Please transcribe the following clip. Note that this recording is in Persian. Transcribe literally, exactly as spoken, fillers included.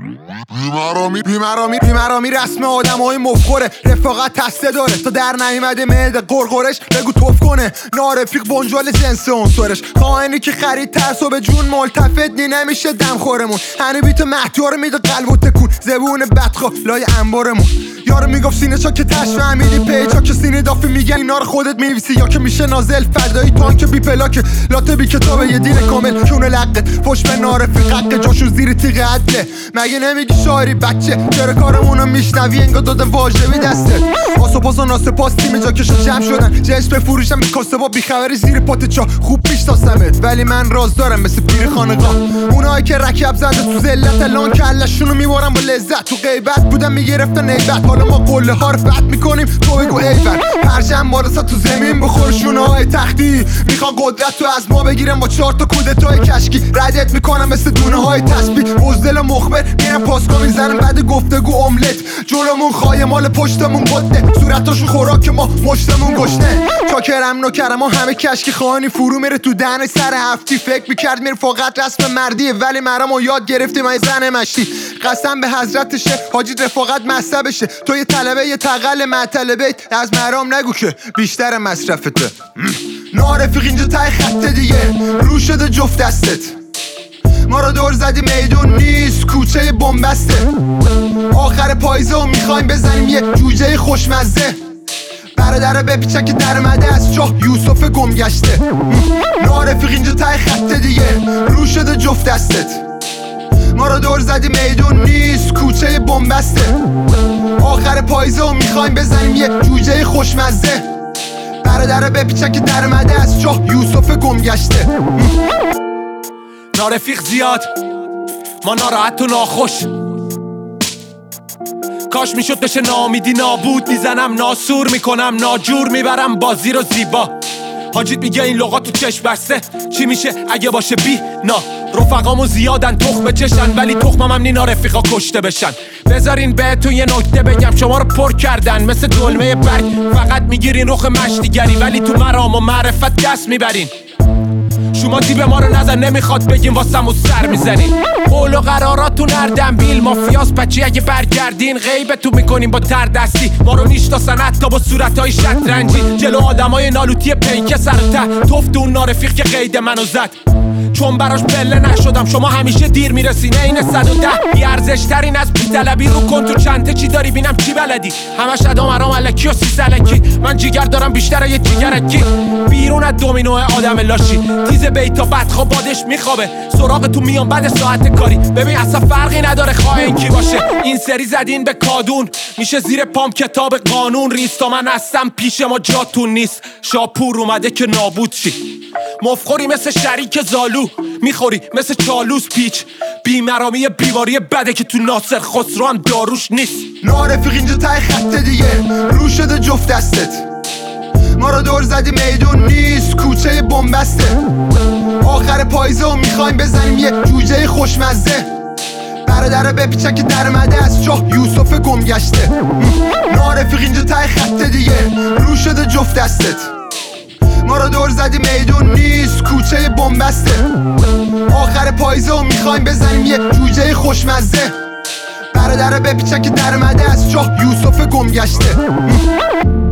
بیمرامی بیمرامی بیمرامی رسم آدم های مفخوره، رفاقت تسته داره تا در نیومده معده قرقرش بگو توف کنه. نارفیق بنجال جنس عنصرش، خائنی که خرید ترس و به جون ملتفت نی نمیشه دم خورمون. هنو بیت مهدیار میده قلب و تکون، زبون بدخوا لای انبارمون. یارو میگفت سینه چا که تشت فهمیدی پیچا که سینه دافی میگن اینا رو خودت می‌نویسی یا که میشه نازل فدایی تانک بی پلاک لاته بی کتابه یه دیل کامل کونه لقت پشت به نارفیق حق جاشون زیر تیغ عدله. مگه نمیگی شاعری بچه چرا کارمونو میشنوی انگار داده واژه بی دستت. آسوپاس و ناسپاس تیم جا کشو جمع شدن جنس بفروشم به کاسه با بیخبری زیر پات چا خوب پیش تاستمت. ولی من راز دارم مثل پیر خانقاه، اونایی که رکب زده تو ذلت الان کلشونو میبارن با لذت. تو غیبت بودم میگرفتن نیبت، حالا ما قله ها رو فتح میکنیم تو بگو ایول. پرچم بارسا تو زمین بخور شونه های تختی، میخوان قدرت تو از ما بگیرن با چهار تا کودتای کشکی. ردت میکنم مثل دونه های تسبیح، بزدل و مخبر میرن پاسکا میزنن بعد گفتگو املت. جلومون خواهی مال پشتمون قده، صورتاشون خوراک ما مشتمون گشنه. چاکرم نوکرم ما همه کشکی خواهانی فرو میره تو دهن سر هفتی. فکر میکرد میره فقط رسم مردیه ولی مرا ما یاد گرفتیم ای زن مشتی. قسم به حضرتشه حاجی رفاقت مذهبشه، تو یه طلبه یه تقل معطلبه از مرام نگو که بیشتر مصرفته. نارفیق اینجا تای خطه دیگه رو شده جفت دستت. ما رو دور زدی میدون نیست کوچه بنبسته. آخر پاییزه و میخوایم بزنیم یه جوجه خوشمزه. برادر بپیچه که درمده از چاه یوسف گم گشته. نارفیق اینجا تای خطه دیگه رو شده جفت دستت. ما رو دور زدی میدون نیست کوچه بنبسته. آخر پاییزه و میخوایم بزنیم یه جوجه خوشمزه. برادر بپیچه که درمده از چاه یوسف گم گشته. نارفیق زیاد ما ناراحت و ناخوش، کاش میشد بشه نامیدی نابود. میزنم ناسور میکنم ناجور میبرم بازی رو زیبا. حاجیت میگه این لغات تو چشم بسته، چی میشه اگه باشه بی نا. رفقامو زیادن تخمه چشن ولی تخمم هم نینا رفیقا کشته بشن. بذارین بهتون یه نکته بگم، شما رو پر کردن مثل دلمه برگ. فقط میگیرین رخ مشتیگری ولی تو مرام و معرفت دست میبرین. شما دیب ما رو نزن نمیخواد بگیم واسمو سر میزنین. قول و قراراتون اردن بیل مافیاس بچه اگه برگردین غیبتون میکنیم با تر دستی. ما رو میشناسن حتی با صورتهای شطرنجی، جلو آدمای نالوتی پیکه سر ته توفت اون نارفیق که قید منو زد. چون براش پله نشدم شما همیشه دیر میرسین این صد و ده. بی ارزش ترین از بی‌طلبی رو کن تو چنته چی داری بینم چی بلدی. همش ادا مرام الکی و سیس الکی، من جیگر دارم بیشتر یه جیگرکی. بیرون از دومینو آدم لاشی تیز بیتا بدخواب بادش میخوابه. سراغ تو میام بعد ساعت کاری، ببین اصلا فرقی نداره خواهین کی باشه. این سری زدین به کادون میشه زیر پام کتاب قانون. ریستا من هستم پیش ما جاتون نیست. شاپور اومده که نابود شی. مفخوری مثل شریک زالو، میخوری مثل چالوس پیچ. بیمرامی بیواری بده که تو ناصر خسرو هم داروش نیست. نارفیق اینجا تای خطه دیگه رو شده جفت دستت. ما رو دور زدی میدون نیست کوچه بنبسته. آخر پاییزه و میخوایم بزنیم یه جوجه خوشمزه. برادر بپیچه که درمده از چاه یوسف گم گشته. نارفیق اینجا تای خطه دیگه رو شده جفت دستت. ما رو دور زدی میدون نیست کوچه بنبسته. آخر پاییزه و میخوایم بزنیم یه جوجه خوشمزه. برادر بپیچه که درمده از چاه یوسف گم گشته.